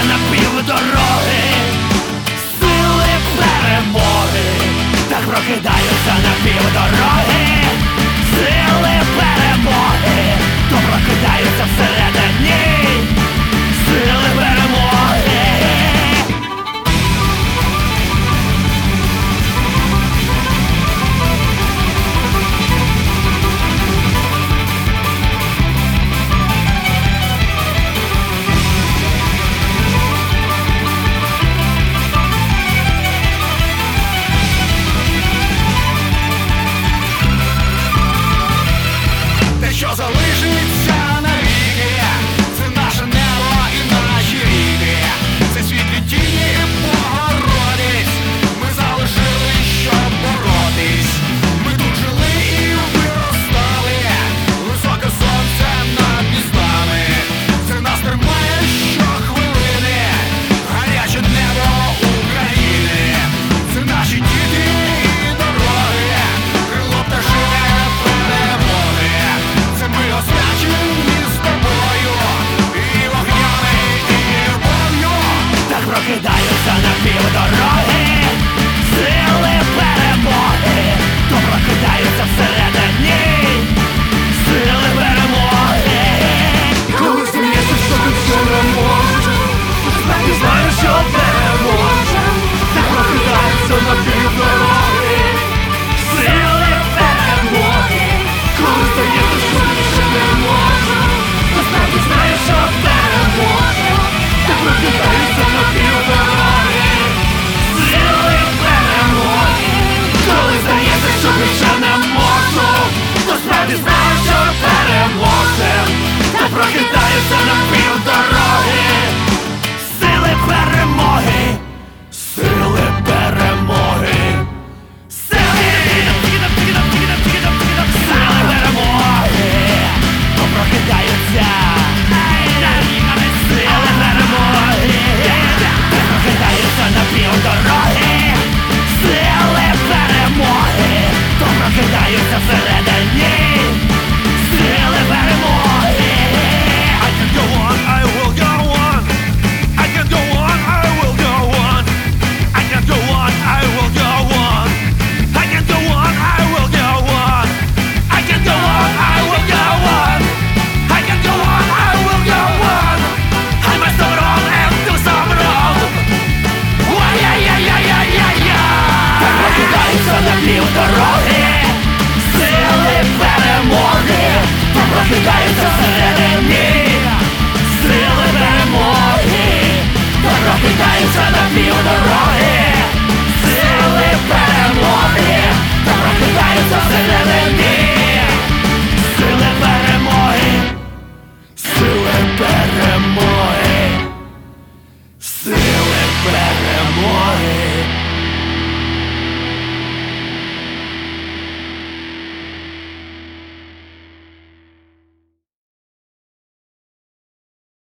на півдороги, сили перемоги, так прокидаються на півдороги, сили перемоги, то прокидаються всередині, сили перемоги. Що залишиться навіки, це наше небо і наші ріки, це світлі тіні Богородиць, ми залишили, щоб боротись. Ми тут жили і виростали, високе сонце над містами, це нас тримає щохвилини, гаряче небо України, це наші діти і дороги, крило пташине перемоги. Ми освячені з тобою, і вогнями, і любов'ю, так прокидаються на півдороги, сили перемоги, то прокидаються всередині, сили перемоги. коли здається, що ти все не можеш, ти знаєш, що переможеш, так прокидаються на півдороги, Сили перемоги, коли здається, що ти все не можеш, насправді знаю, що переможе, так прокидаються на півдороги, сили перемоги, коли здається, що більше не можу, то справді знаю, що переможем, та прокидаються на півдороги, сили перемоги, сили перемоги, сили перемоги, то прокидаються, сили перемоги, то прокидаються на півдороги, сили перемоги, то прокидаються всередині, сили перемоги. I can go on, I will go on. I can go on, I will go on. I can go on, I will go on. I can go on, I will go on. I can go on, I will go on. I can go on, I will go on. I must do wrong and do some wrong. Ой, так прокидаються на півдороги, сили перемоги, то прокидаються всередині, сили перемоги, то прокидаються на